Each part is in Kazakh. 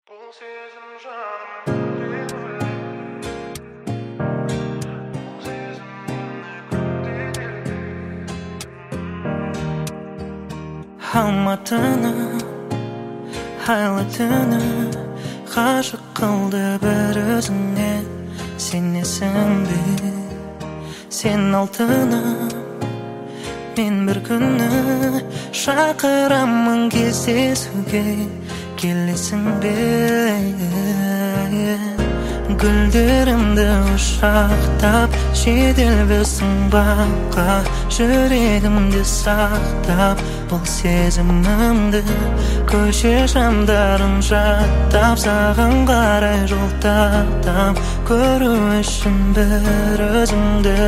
Бұл сезім жаным бұл сезім Алматыны, айлы түні ғашық қылды бір өзіңе. Сенесің бе, сен алтыным, мен бір күні шақырамын кездесуге. Келесің бе, гүлдерімді ұшақтап, жедел біздің баққа жүрегімді сақтап. Бұл сезімімді көше шамдарын жаттап, саған қарай жол тартам, көру үшін бір өзіңді.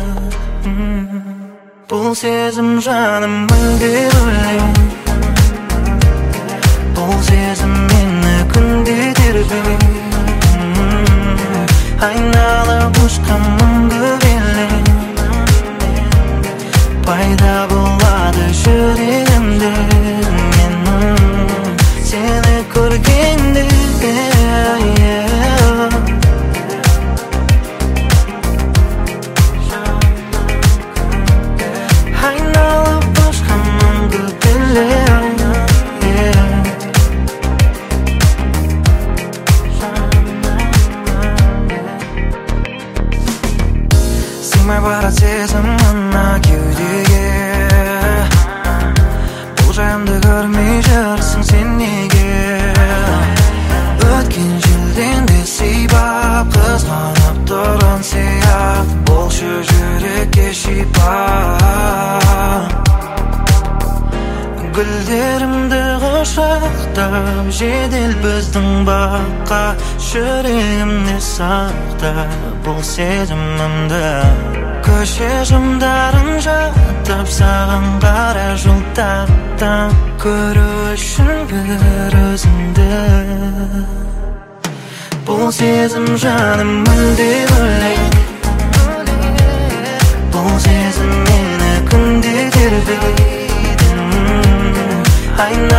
Бұл сезім жаным мүлде бөлек, бұл сезім мені күнде тербейді. Айналып ұшқан мұңды белең пайда болады жүрегімде. Менің сені көргенде айналып ұшқан мұңды белең. Сыймай барат сезім мына кеудеге, бұл жайымды көрмей жүрсің сен неге? Өткен желден де сипап, қызғанып тұрған сияқты, болшы жүрекке шипа. Гүлдерімді құшақтап, жедел біздің баққа жүрегімде сақтап. Бұл сезімімді көше жымдарын жаттап, саған қарай жол тартам, көру үшін бір өзіңді. Бұл сезім жаным мүлде бөлек, бұл сезім мені күнде тербейді.